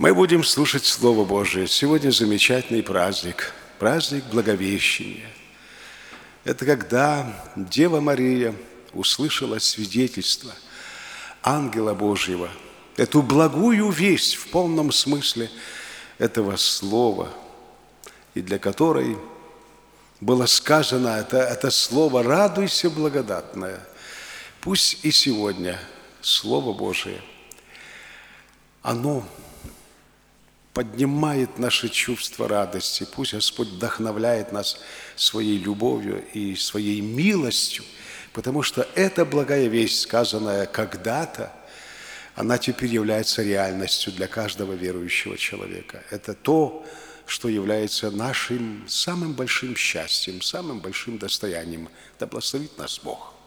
Мы будем слушать Слово Божие. Сегодня замечательный праздник, праздник Благовещения. Это когда Дева Мария услышала свидетельство ангела Божьего, эту благую весть в полном смысле этого слова, и для которой было сказано это слово «радуйся, благодатная». Пусть и сегодня Слово Божие, оно поднимает наши чувства радости. Пусть Господь вдохновляет нас своей любовью и своей милостью, потому что эта благая весть, сказанная когда-то, она теперь является реальностью для каждого верующего человека. Это то, что является нашим самым большим счастьем, самым большим достоянием. Да благословит нас Бог.